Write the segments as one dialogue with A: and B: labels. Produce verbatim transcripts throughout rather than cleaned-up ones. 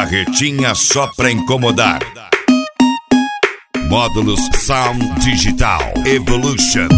A: Carretinha só pra incomodar. Módulos Sound Digital Evolution.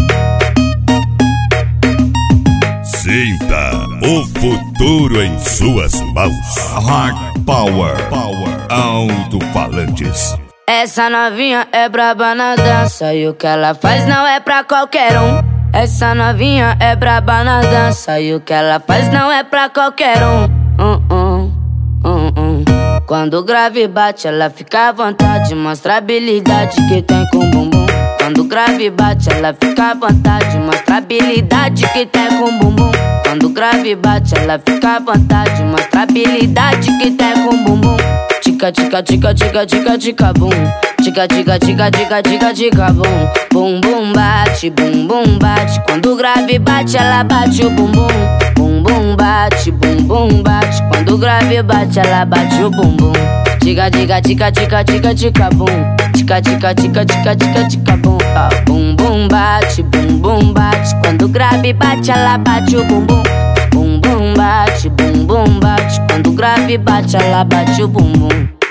A: Sinta o futuro em suas mãos. Hard Power, Power. Alto-falantes.
B: Essa novinha é braba na dança e o que ela faz não é pra qualquer um. Essa novinha é braba na dança e o que ela faz não é pra qualquer um. um, um, um, um. Quando o grave bate, ela fica à vontade, mostra a habilidade que tem com o bumbum. Quando o grave bate, ela fica à vontade, mostra a habilidade que tem com o bumbum. Quando o grave bate, ela fica à vontade, mostra a habilidade que tem com o bumbum. Tica, tica, tica, tica, tica, tica, bum. Tica, tica, tica, tica, tica, tica, bum. Bum, bum, bate, bum, bum, bate. Quando o grave bate, ela bate o bumbum. Bum, bum, bate, bum, bum, bate. Quando o grave bate, ela bate o bumbum. Tica, tica, tica, tica, tica, tica, bum. Tica, tica, tica, tica, tica, tica, bum. Bum, bum, bate, bum, bum, bate. Quando o grave bate, ela bate o bumbum. Bum, bum, bate, bum, bum, bate. Quando o grave bate, ela bate o bumbum.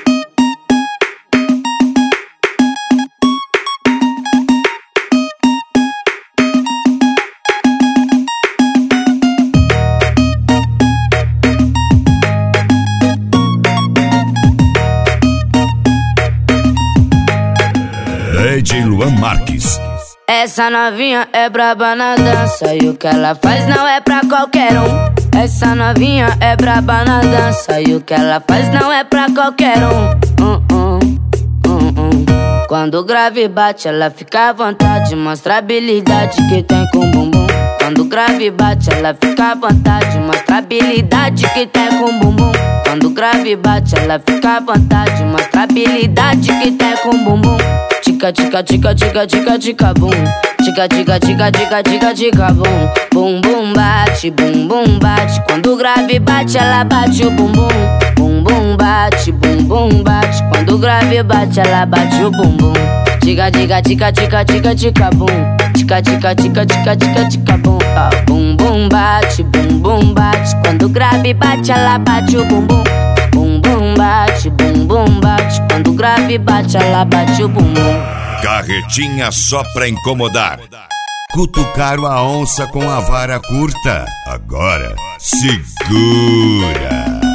A: D J Luan Marques.
B: Essa novinha é braba na dança e o que ela faz não é pra qualquer um. Essa novinha é braba na dança e o que ela faz não é pra qualquer um. um, um, um, um. Quando o grave bate, ela fica à vontade, mostra a habilidade que tem com o bumbum. Quando o grave bate, ela fica à vontade, mostra a habilidade que tem com o bumbum. Quando o grave bate, ela fica à vontade, mostra a habilidade que tem com o bumbum. Tica, tica, tica, tica, tica, tica, bum. Tica, tica, tica, tica, tica, tica, bum. Bum, bum, bate, bum, bum, bate. Quando o grave bate, ela bate o bumbum. Bum, bum, bate, bum, bum, bate. Quando o grave bate, ela bate o bumbum. Tica, tica, tica, tica, tica, tica, bum. Tica, tica, tica, tica, tica, tica, bum. Bum, bum, bate, bum, bum, bate. Quando o grave bate, ela bate o bumbum. Bum, bum, bate, bum, bum, bate. Quando o grave bate, ela bate o bumbum.
A: Carretinha só pra incomodar. Cutucaram a onça com a vara curta. Agora segura.